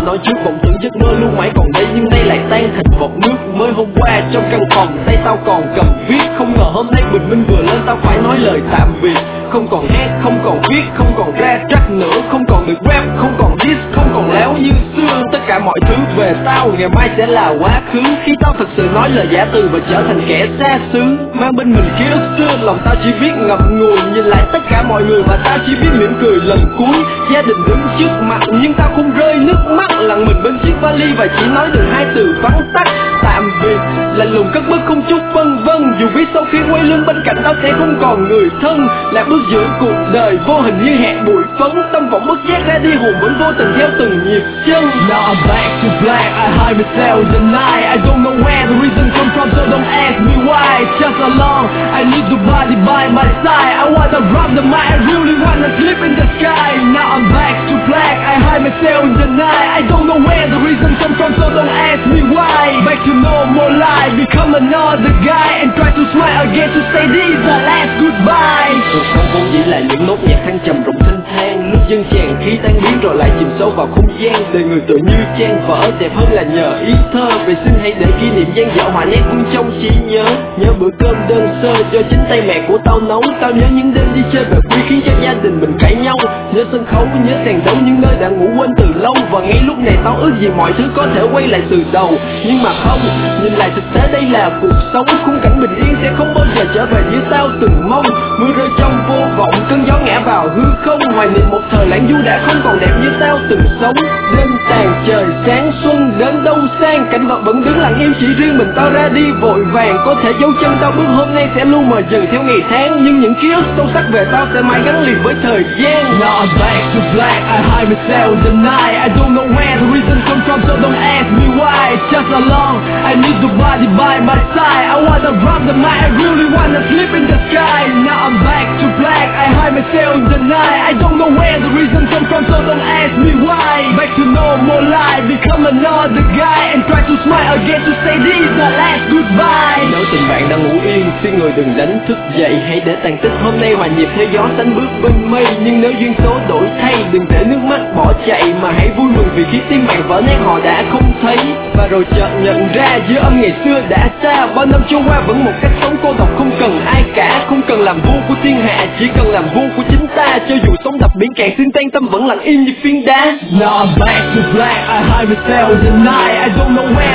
nói trước vọng tưởng giấc mơ luôn mãi còn đây, nhưng nay lại tan thành bọt nước. Mới hôm qua trong căn phòng tay tao còn cầm viết, không ngờ hôm nay bình minh vừa lên tao phải nói lời tạm biệt. Không còn hát, không còn viết, không còn ra track nữa, không còn được rap, không còn diss, không còn láo như xưa. Tất cả mọi thứ về tao ngày mai sẽ là quá khứ, khi tao thật sự nói lời giả từ và trở thành kẻ xa xứ. Mang bên mình ký ức xưa, lòng tao chỉ biết ngậm ngùi, nhìn lại tất cả mọi người và tao chỉ biết mỉm cười lần cuối. Gia đình đứng trước mặt nhưng tao không rơi nước mắt, lặng mình bên chiếc vali và chỉ nói được hai từ vắn tắt tạm biệt. Lạnh lùng cất bước không chút phân vân, dù biết sau khi quay lưng bên cạnh tao sẽ không còn người thân. Lạc bước giữa cuộc đời vô hình như hạt bụi phấn, tâm vọng bất giác ra đi hồn vẫn vô tình theo từng nhịp chân. Now I'm back to black, I hide myself in the night. I don't know where the reason come from, so don't ask me why. It's just along, I need the body by my side. I wanna drop the mic, I really wanna sleep in the sky. Now I'm back to black, I hide myself in the night. I don't know where the reason come from, so don't ask me why. Back to no more life, become another guy and try to smile again to say this is the last goodbye. Cuộc sống vốn dĩ là những nốt nhạc thăng trầm rụng thênh thang, lúc dân chàng khí tan biến rồi lại chìm sâu vào không gian. Đời người tự như trang vỡ, đẹp hơn là nhờ ý thơ. Vậy xin hãy để kỷ niệm gian dở hòa nét vương trong trí nhớ. Nhớ bữa cơm đơn sơ do chính tay mẹ của tao nấu. Tao nhớ những đêm đi chơi về khuya khiến cho gia đình mình cãi nhau. Nhớ sân khấu, nhớ sàn đấu, những nơi đã ngủ quên từ lâu. Và ngay lúc này tao ước gì mọi thứ có thể quay lại từ đầu, nhưng mà không. Nhìn lại thực tế đây là cuộc sống, khung cảnh bình yên sẽ không bao giờ trở về như tao từng mong. Mưa rơi trong vô vọng, cơn gió ngã vào hư không. Hoài niệm một thời lãng du đã không còn đẹp như tao từng sống. Đêm tàn trời sáng xuân đến đâu sang, cảnh vật vẫn đứng lặng im, chỉ riêng mình tao ra đi vội vàng. Có thể dấu chân tao bước hôm nay sẽ luôn mờ dần theo ngày tháng, nhưng những ký ức sâu sắc về tao sẽ mãi gắn liền với thời gian. Now I'm back to black, I hide myself in the night. I don't know where the reason come from, so don't ask me why. It's just along, I need the body by my side. I wanna drop the mic, I really wanna sleep in the sky. Now I'm back to black, I hide myself in the night. I don't know where the reason come from, so don't ask me why. Back to no more life, become another guy and try to smile again to say this is the last goodbye. Nếu tình bạn đang ngủ yên, xin người đừng đánh thức dậy. Hãy để tàn tích hôm nay hòa nhịp theo gió sánh bước bên mây. Nhưng nếu duyên số đổi thay, đừng để nước mắt bỏ chạy, mà hãy vui mừng vì khi tim bạn vỡ nát họ đã không thấy. Và rồi chợt nhận ra giữa âm ngày xưa đã xa, bao năm trôi qua vẫn một cách sống cô độc, không cần ai cả. Không cần làm vua của thiên hạ, chỉ cần làm vua của chính ta. Cho dù sóng đập biển cạn xuyên tan, tâm vẫn lặng im như phiến đá. Now I'm back to black, I hide myself in the night. I don't know where